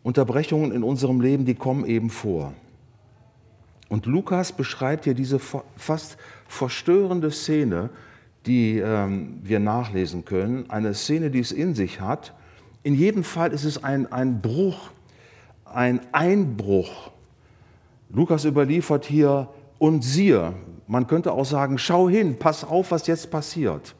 Unterbrechungen in unserem Leben, die kommen eben vor. Und Lukas beschreibt hier diese fast verstörende Szene, die wir nachlesen können. Eine Szene, die es in sich hat. In jedem Fall ist es ein Bruch, ein Einbruch. Lukas überliefert hier, und siehe, man könnte auch sagen, schau hin, pass auf, was jetzt passiert.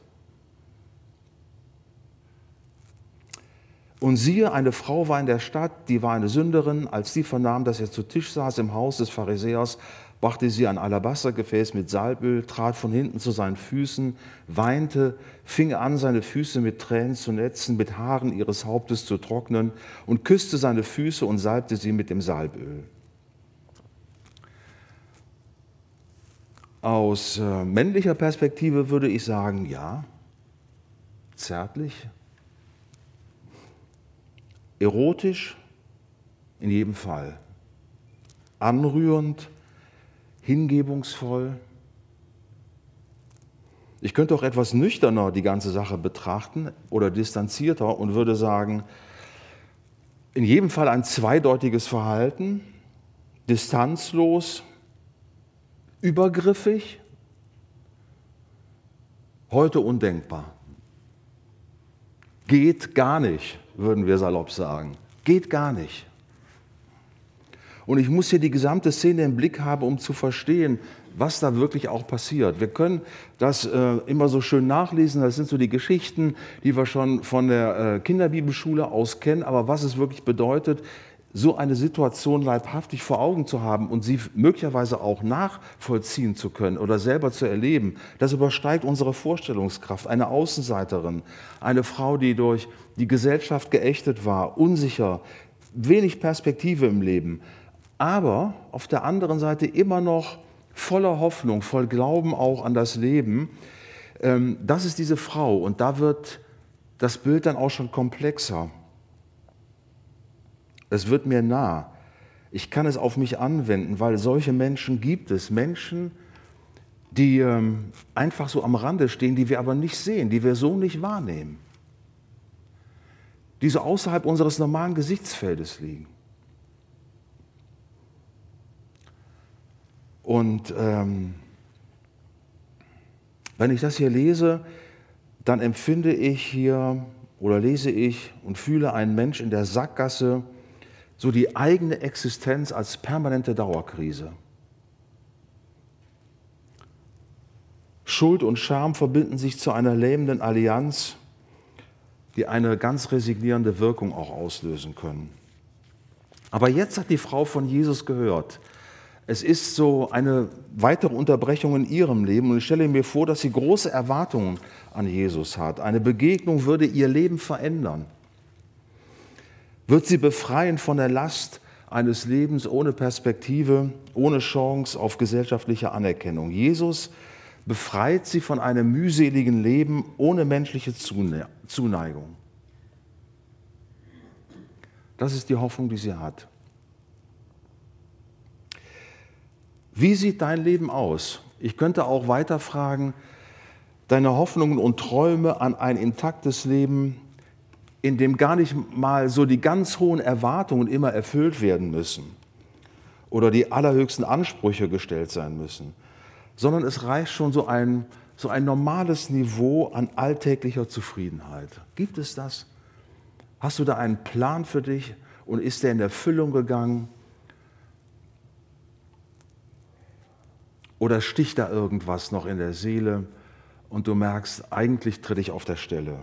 Und siehe, eine Frau war in der Stadt, die war eine Sünderin. Als sie vernahm, dass er zu Tisch saß im Haus des Pharisäers, brachte sie ein Alabastergefäß mit Salböl, trat von hinten zu seinen Füßen, weinte, fing an, seine Füße mit Tränen zu netzen, mit Haaren ihres Hauptes zu trocknen und küsste seine Füße und salbte sie mit dem Salböl. Aus männlicher Perspektive würde ich sagen, ja, zärtlich, erotisch, in jedem Fall, anrührend, hingebungsvoll. Ich könnte auch etwas nüchterner die ganze Sache betrachten oder distanzierter und würde sagen, in jedem Fall ein zweideutiges Verhalten, distanzlos, übergriffig, heute undenkbar. Geht gar nicht, würden wir salopp sagen. Geht gar nicht. Und ich muss hier die gesamte Szene im Blick haben, um zu verstehen, was da wirklich auch passiert. Wir können das immer so schön nachlesen, das sind so die Geschichten, die wir schon von der Kinderbibelschule aus kennen, aber was es wirklich bedeutet, so eine Situation leibhaftig vor Augen zu haben und sie möglicherweise auch nachvollziehen zu können oder selber zu erleben, das übersteigt unsere Vorstellungskraft. Eine Außenseiterin, eine Frau, die durch die Gesellschaft geächtet war, unsicher, wenig Perspektive im Leben, aber auf der anderen Seite immer noch voller Hoffnung, voll Glauben auch an das Leben. Das ist diese Frau und da wird das Bild dann auch schon komplexer. Es wird mir nah. Ich kann es auf mich anwenden, weil solche Menschen gibt es. Menschen, die einfach so am Rande stehen, die wir aber nicht sehen, die wir so nicht wahrnehmen. Die so außerhalb unseres normalen Gesichtsfeldes liegen. Und wenn ich das hier lese, dann empfinde ich hier oder lese ich und fühle einen Mensch in der Sackgasse, so die eigene Existenz als permanente Dauerkrise. Schuld und Scham verbinden sich zu einer lähmenden Allianz, die eine ganz resignierende Wirkung auch auslösen können. Aber jetzt hat die Frau von Jesus gehört. Es ist so eine weitere Unterbrechung in ihrem Leben und ich stelle mir vor, dass sie große Erwartungen an Jesus hat. Eine Begegnung würde ihr Leben verändern. Wird sie befreien von der Last eines Lebens ohne Perspektive, ohne Chance auf gesellschaftliche Anerkennung. Jesus befreit sie von einem mühseligen Leben ohne menschliche Zuneigung. Das ist die Hoffnung, die sie hat. Wie sieht dein Leben aus? Ich könnte auch weiter fragen, deine Hoffnungen und Träume an ein intaktes Leben, in dem gar nicht mal so die ganz hohen Erwartungen immer erfüllt werden müssen oder die allerhöchsten Ansprüche gestellt sein müssen, sondern es reicht schon so ein normales Niveau an alltäglicher Zufriedenheit. Gibt es das? Hast du da einen Plan für dich und ist der in Erfüllung gegangen? Oder sticht da irgendwas noch in der Seele und du merkst, eigentlich tritt ich auf der Stelle?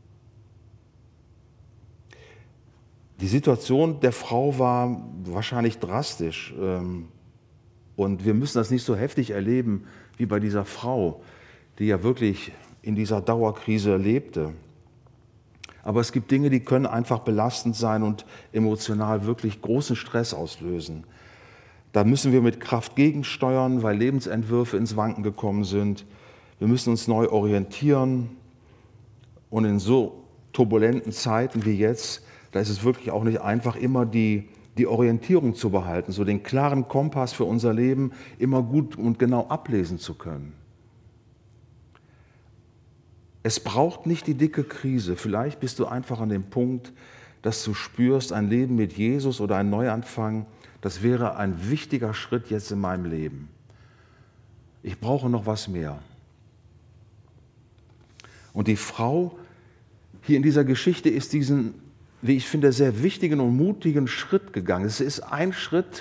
Die Situation der Frau war wahrscheinlich drastisch und wir müssen das nicht so heftig erleben wie bei dieser Frau, die ja wirklich in dieser Dauerkrise lebte. Aber es gibt Dinge, die können einfach belastend sein und emotional wirklich großen Stress auslösen. Da müssen wir mit Kraft gegensteuern, weil Lebensentwürfe ins Wanken gekommen sind. Wir müssen uns neu orientieren und in so turbulenten Zeiten wie jetzt, da ist es wirklich auch nicht einfach, immer die Orientierung zu behalten, so den klaren Kompass für unser Leben immer gut und genau ablesen zu können. Es braucht nicht die dicke Krise. Vielleicht bist du einfach an dem Punkt, dass du spürst, ein Leben mit Jesus oder ein Neuanfang, das wäre ein wichtiger Schritt jetzt in meinem Leben. Ich brauche noch was mehr. Und die Frau hier in dieser Geschichte ist diesen, wie ich finde, sehr wichtigen und mutigen Schritt gegangen. Es ist ein Schritt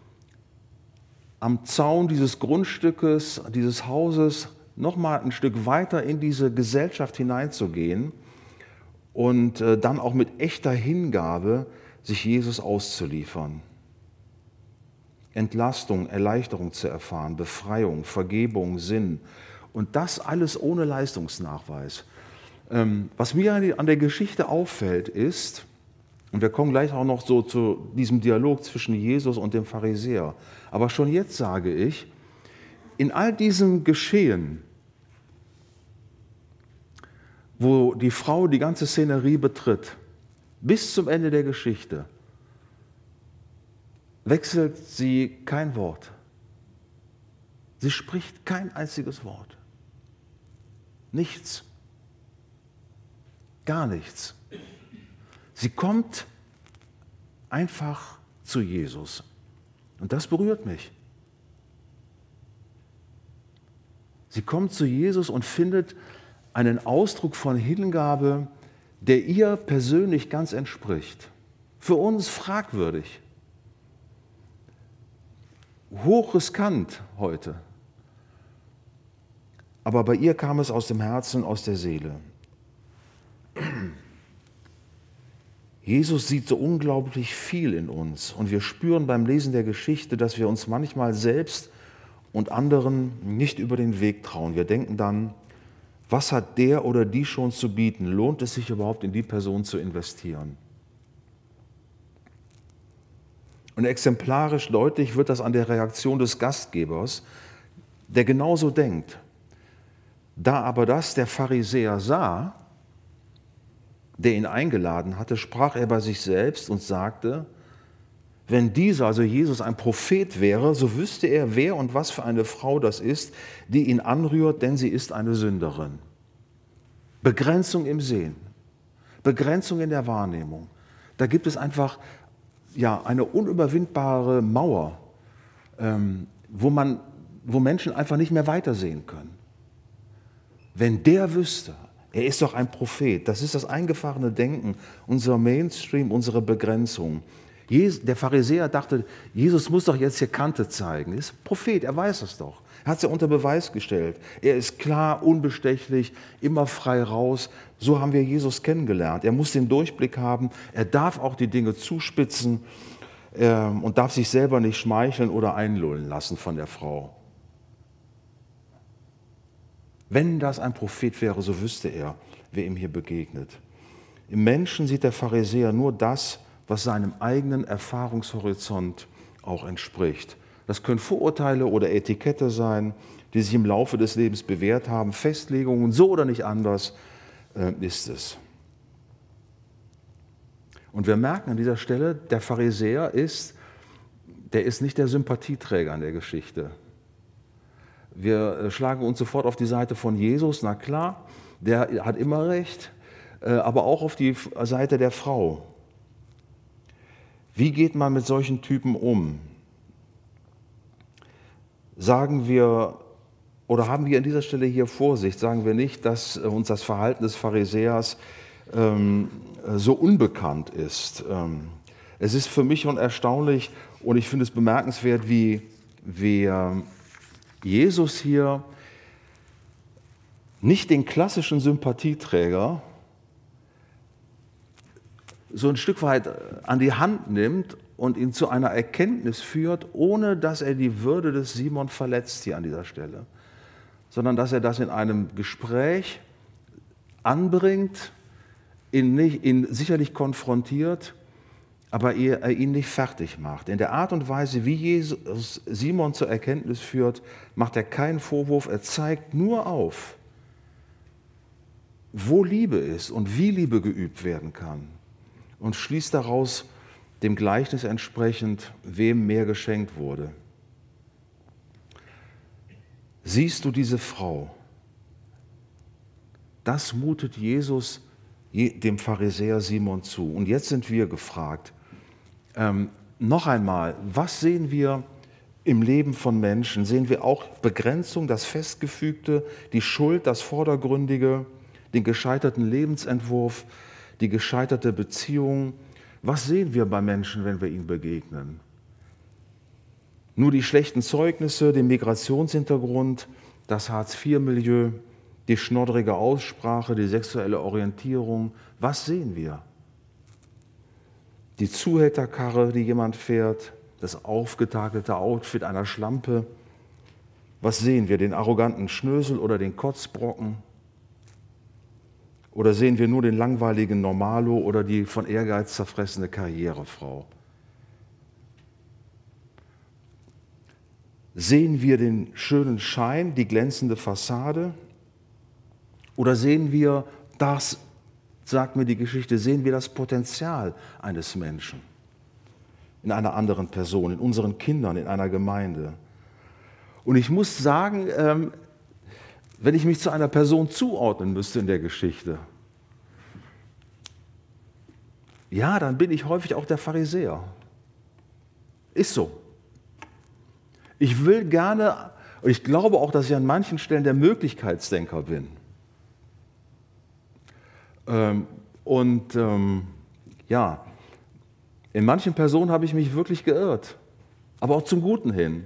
am Zaun dieses Grundstückes, dieses Hauses, nochmal ein Stück weiter in diese Gesellschaft hineinzugehen und dann auch mit echter Hingabe sich Jesus auszuliefern. Entlastung, Erleichterung zu erfahren, Befreiung, Vergebung, Sinn. Und das alles ohne Leistungsnachweis. Was mir an der Geschichte auffällt ist, und wir kommen gleich auch noch so zu diesem Dialog zwischen Jesus und dem Pharisäer, aber schon jetzt sage ich, in all diesem Geschehen, wo die Frau die ganze Szenerie betritt, bis zum Ende der Geschichte, wechselt sie kein Wort. Sie spricht kein einziges Wort. Nichts. Gar nichts. Sie kommt einfach zu Jesus. Und das berührt mich. Sie kommt zu Jesus und findet einen Ausdruck von Hingabe, der ihr persönlich ganz entspricht. Für uns fragwürdig. Hochriskant heute. Aber bei ihr kam es aus dem Herzen, aus der Seele. Jesus sieht so unglaublich viel in uns und wir spüren beim Lesen der Geschichte, dass wir uns manchmal selbst und anderen nicht über den Weg trauen. Wir denken dann, was hat der oder die schon zu bieten? Lohnt es sich überhaupt, in die Person zu investieren? Und exemplarisch deutlich wird das an der Reaktion des Gastgebers, der genauso denkt. Da aber das der Pharisäer sah, der ihn eingeladen hatte, sprach er bei sich selbst und sagte, wenn dieser, also Jesus, ein Prophet wäre, so wüsste er, wer und was für eine Frau das ist, die ihn anrührt, denn sie ist eine Sünderin. Begrenzung im Sehen, Begrenzung in der Wahrnehmung. Da gibt es einfach eine unüberwindbare Mauer, wo Menschen einfach nicht mehr weitersehen können. Wenn der wüsste, er ist doch ein Prophet, das ist das eingefahrene Denken, unser Mainstream, unsere Begrenzung. Der Pharisäer dachte, Jesus muss doch jetzt hier Kante zeigen. Er ist Prophet, er weiß es doch. Er hat es ja unter Beweis gestellt. Er ist klar, unbestechlich, immer frei raus. So haben wir Jesus kennengelernt. Er muss den Durchblick haben. Er darf auch die Dinge zuspitzen und darf sich selber nicht schmeicheln oder einlullen lassen von der Frau. Wenn das ein Prophet wäre, so wüsste er, wer ihm hier begegnet. Im Menschen sieht der Pharisäer nur das, was seinem eigenen Erfahrungshorizont auch entspricht. Das können Vorurteile oder Etikette sein, die sich im Laufe des Lebens bewährt haben, Festlegungen, so oder nicht anders ist es. Und wir merken an dieser Stelle, der Pharisäer ist nicht der Sympathieträger in der Geschichte. Wir schlagen uns sofort auf die Seite von Jesus, na klar, der hat immer recht, aber auch auf die Seite der Frau. Wie geht man mit solchen Typen um? Sagen wir, oder haben wir an dieser Stelle hier Vorsicht, sagen wir nicht, dass uns das Verhalten des Pharisäers so unbekannt ist. Es ist für mich schon erstaunlich und ich finde es bemerkenswert, wie Jesus hier nicht den klassischen Sympathieträger so ein Stück weit an die Hand nimmt und ihn zu einer Erkenntnis führt, ohne dass er die Würde des Simon verletzt hier an dieser Stelle, sondern dass er das in einem Gespräch anbringt, ihn sicherlich konfrontiert, aber er ihn nicht fertig macht. In der Art und Weise, wie Jesus Simon zur Erkenntnis führt, macht er keinen Vorwurf, er zeigt nur auf, wo Liebe ist und wie Liebe geübt werden kann und schließt daraus dem Gleichnis entsprechend, wem mehr geschenkt wurde. Siehst du diese Frau? Das mutet Jesus dem Pharisäer Simon zu. Und jetzt sind wir gefragt, noch einmal, was sehen wir im Leben von Menschen? Sehen wir auch Begrenzung, das Festgefügte, die Schuld, das Vordergründige, den gescheiterten Lebensentwurf, die gescheiterte Beziehung? Was sehen wir bei Menschen, wenn wir ihnen begegnen? Nur die schlechten Zeugnisse, den Migrationshintergrund, das Hartz-IV-Milieu, die schnoddrige Aussprache, die sexuelle Orientierung. Was sehen wir? Die Zuhälterkarre, die jemand fährt, das aufgetakelte Outfit einer Schlampe. Was sehen wir? Den arroganten Schnösel oder den Kotzbrocken? Oder sehen wir nur den langweiligen Normalo oder die von Ehrgeiz zerfressene Karrierefrau? Sehen wir den schönen Schein, die glänzende Fassade? Oder sehen wir das, sagt mir die Geschichte, sehen wir das Potenzial eines Menschen in einer anderen Person, in unseren Kindern, in einer Gemeinde? Und ich muss sagen, wenn ich mich zu einer Person zuordnen müsste in der Geschichte, ja, dann bin ich häufig auch der Pharisäer. Ist so. Ich will gerne, und ich glaube auch, dass ich an manchen Stellen der Möglichkeitsdenker bin. Ja, in manchen Personen habe ich mich wirklich geirrt, aber auch zum Guten hin,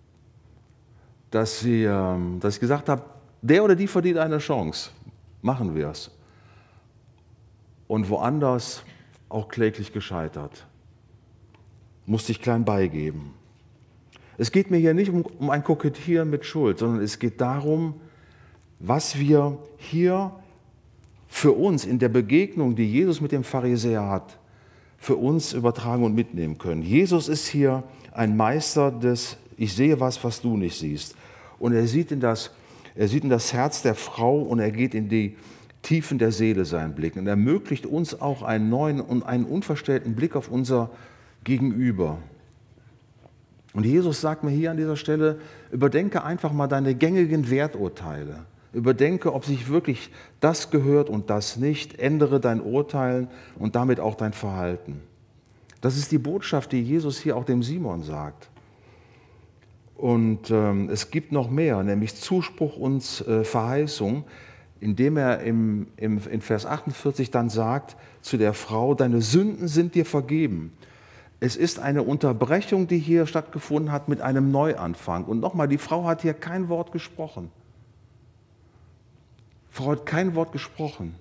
dass ich gesagt habe, der oder die verdient eine Chance, machen wir es. Und woanders auch kläglich gescheitert, musste ich klein beigeben. Es geht mir hier nicht um ein Kokettieren mit Schuld, sondern es geht darum, was wir hier für uns in der Begegnung, die Jesus mit dem Pharisäer hat, für uns übertragen und mitnehmen können. Jesus ist hier ein Meister des Ich sehe was du nicht siehst. Und er sieht in das Herz der Frau und er geht in die Tiefen der Seele seinen Blick und ermöglicht uns auch einen neuen und einen unverstellten Blick auf unser Gegenüber. Und Jesus sagt mir hier an dieser Stelle, überdenke einfach mal deine gängigen Werturteile. Überdenke, ob sich wirklich das gehört und das nicht. Ändere dein Urteilen und damit auch dein Verhalten. Das ist die Botschaft, die Jesus hier auch dem Simon sagt. Und es gibt noch mehr, nämlich Zuspruch und Verheißung, indem er in Vers 48 dann sagt zu der Frau, deine Sünden sind dir vergeben. Es ist eine Unterbrechung, die hier stattgefunden hat mit einem Neuanfang. Und nochmal, die Frau hat hier kein Wort gesprochen. Die Frau hat kein Wort gesprochen.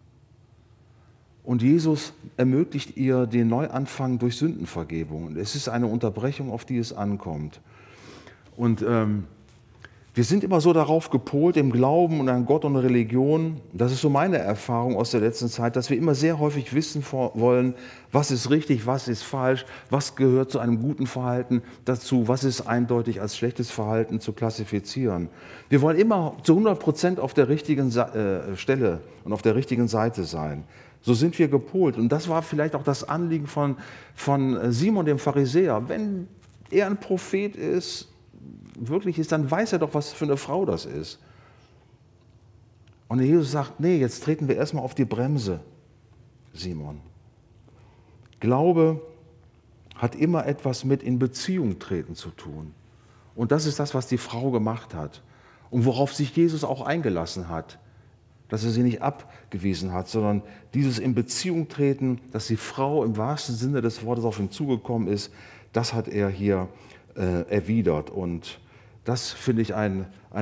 Und Jesus ermöglicht ihr den Neuanfang durch Sündenvergebung. Und es ist eine Unterbrechung, auf die es ankommt. Und wir sind immer so darauf gepolt, im Glauben und an Gott und Religion, das ist so meine Erfahrung aus der letzten Zeit, dass wir immer sehr häufig wissen wollen, was ist richtig, was ist falsch, was gehört zu einem guten Verhalten dazu, was ist eindeutig als schlechtes Verhalten zu klassifizieren. Wir wollen immer zu 100% auf der richtigen Stelle und auf der richtigen Seite sein. So sind wir gepolt. Und das war vielleicht auch das Anliegen von Simon dem Pharisäer. Wenn er ein Prophet ist, wirklich ist, dann weiß er doch, was für eine Frau das ist. Und Jesus sagt, nee, jetzt treten wir erstmal auf die Bremse, Simon. Glaube hat immer etwas mit in Beziehung treten zu tun. Und das ist das, was die Frau gemacht hat und worauf sich Jesus auch eingelassen hat, dass er sie nicht abgewiesen hat, sondern dieses in Beziehung treten, dass die Frau im wahrsten Sinne des Wortes auf ihn zugekommen ist, das hat er hier erwidert. Und das finde ich ein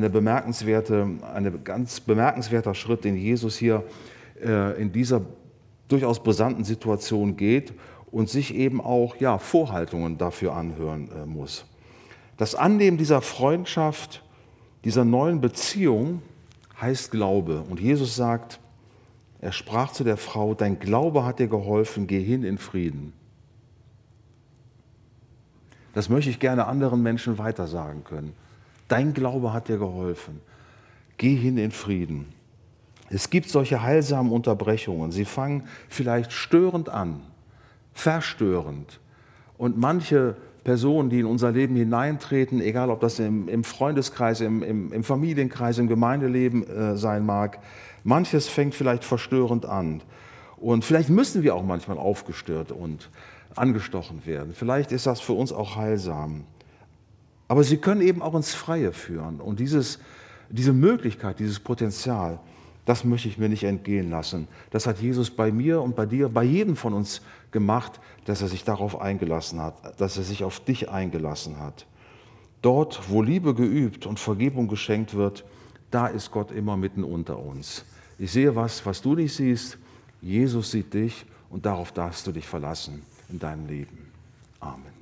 ganz bemerkenswerter Schritt, den Jesus hier in dieser durchaus brisanten Situation geht und sich eben auch Vorhaltungen dafür anhören muss. Das Annehmen dieser Freundschaft, dieser neuen Beziehung heißt Glaube. Und Jesus sagt, er sprach zu der Frau, dein Glaube hat dir geholfen, geh hin in Frieden. Das möchte ich gerne anderen Menschen weitersagen können. Dein Glaube hat dir geholfen. Geh hin in Frieden. Es gibt solche heilsamen Unterbrechungen. Sie fangen vielleicht störend an, verstörend. Und manche Personen, die in unser Leben hineintreten, egal ob das im Freundeskreis, im Familienkreis, im Gemeindeleben sein mag, manches fängt vielleicht verstörend an. Und vielleicht müssen wir auch manchmal aufgestört und angestochen werden. Vielleicht ist das für uns auch heilsam. Aber sie können eben auch ins Freie führen. Und diese Möglichkeit, dieses Potenzial, das möchte ich mir nicht entgehen lassen. Das hat Jesus bei mir und bei dir, bei jedem von uns gemacht, dass er sich darauf eingelassen hat, dass er sich auf dich eingelassen hat. Dort, wo Liebe geübt und Vergebung geschenkt wird, da ist Gott immer mitten unter uns. Ich sehe was du nicht siehst. Jesus sieht dich und darauf darfst du dich verlassen in deinem Leben. Amen.